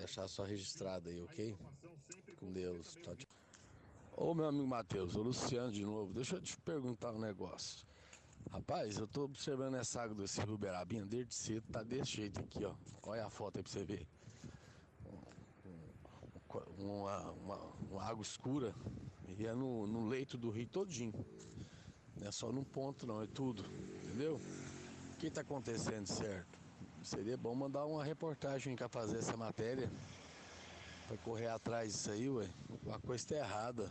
deixar só registrado aí, ok? Com Deus. Tchau, tchau. Ô, meu amigo Matheus, o Luciano de novo. Deixa eu te perguntar um negócio. Rapaz, eu tô observando essa água desse Rio Berabinha desde cedo, tá desse jeito aqui, ó. Olha a foto aí pra você ver. Uma água escura e é no leito do rio todinho. Não é só num ponto não, é tudo, entendeu? O que tá acontecendo, certo? Seria bom mandar uma reportagem pra fazer essa matéria, pra correr atrás disso aí, ué. A coisa tá errada.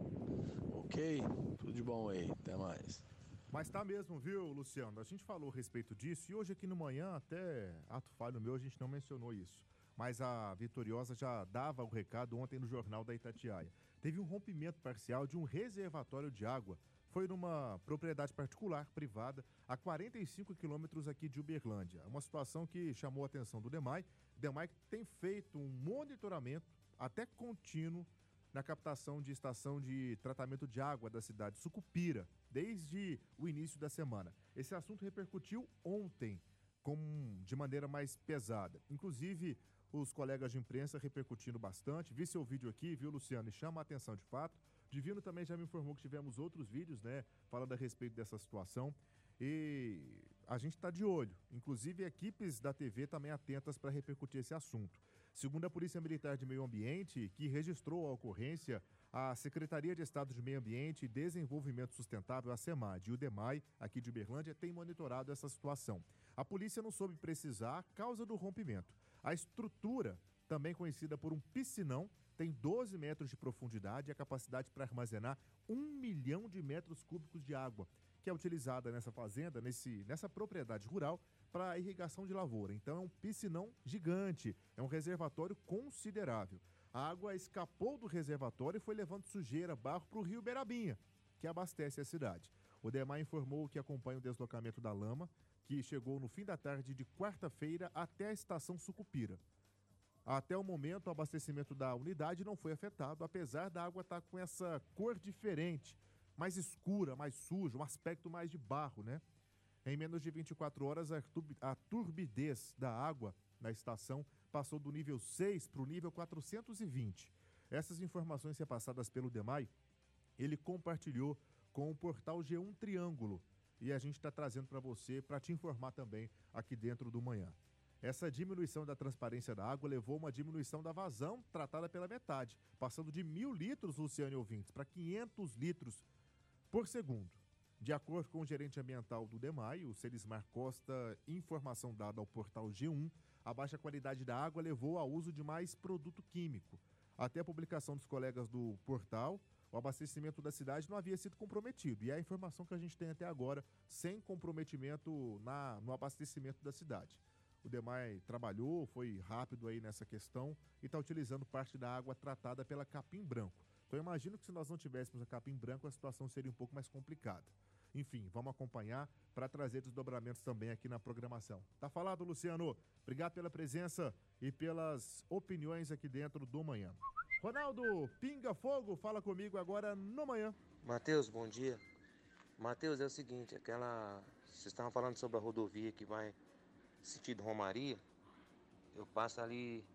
Ok? Tudo de bom aí, até mais. Mas tá mesmo, viu, Luciano? A gente falou a respeito disso e hoje aqui no manhã, até ato falho meu, a gente não mencionou isso. Mas a Vitoriosa já dava o recado ontem no Jornal da Itatiaia. Teve um rompimento parcial de um reservatório de água. Foi numa propriedade particular, privada, a 45 quilômetros aqui de Uberlândia. Uma situação que chamou a atenção do DEMAI. O DEMAI tem feito um monitoramento até contínuo na captação de estação de tratamento de água da cidade de Sucupira, desde o início da semana. Esse assunto repercutiu ontem de maneira mais pesada. Inclusive, os colegas de imprensa repercutindo bastante. Vi seu vídeo aqui, viu, Luciano? E chama a atenção de fato. Divino também já me informou que tivemos outros vídeos, né, falando a respeito dessa situação. E a gente está de olho, inclusive equipes da TV também atentas para repercutir esse assunto. Segundo a Polícia Militar de Meio Ambiente, que registrou a ocorrência, a Secretaria de Estado de Meio Ambiente e Desenvolvimento Sustentável, a SEMAD, e o DEMAI, aqui de Uberlândia, tem monitorado essa situação. A polícia não soube precisar a causa do rompimento. A estrutura, também conhecida por um piscinão, tem 12 metros de profundidade e a capacidade para armazenar 1 milhão de metros cúbicos de água, que é utilizada nessa fazenda, nessa propriedade rural, para irrigação de lavoura. Então é um piscinão gigante, é um reservatório considerável. A água escapou do reservatório e foi levando sujeira, barro para o rio Berabinha, que abastece a cidade. O DEMAI informou que acompanha o deslocamento da lama, que chegou no fim da tarde de quarta-feira até a estação Sucupira. Até o momento, o abastecimento da unidade não foi afetado, apesar da água estar com essa cor diferente, mais escura, mais suja, um aspecto mais de barro, né? Em menos de 24 horas, a turbidez da água na estação passou do nível 6 para o nível 420. Essas informações repassadas pelo DEMAI, ele compartilhou com o portal G1 Triângulo. E a gente está trazendo para você, para te informar também aqui dentro do Manhã. Essa diminuição da transparência da água levou a uma diminuição da vazão tratada pela metade, passando de 1.000 litros, Luciano e ouvintes, para 500 litros por segundo. De acordo com o gerente ambiental do DEMAI, o Celismar Costa, informação dada ao portal G1, a baixa qualidade da água levou ao uso de mais produto químico. Até a publicação dos colegas do portal, o abastecimento da cidade não havia sido comprometido. E é a informação que a gente tem até agora, sem comprometimento no abastecimento da cidade. O DEMAI trabalhou, foi rápido aí nessa questão e está utilizando parte da água tratada pela capim branco. Então eu imagino que se nós não tivéssemos a capim branco, a situação seria um pouco mais complicada. Enfim, vamos acompanhar para trazer desdobramentos também aqui na programação. Tá falado, Luciano? Obrigado pela presença e pelas opiniões aqui dentro do Manhã. Ronaldo, Pinga Fogo, fala comigo agora no Manhã. Matheus, bom dia. Matheus, é o seguinte, vocês estavam falando sobre a rodovia que vai sentido Romaria. Eu passo ali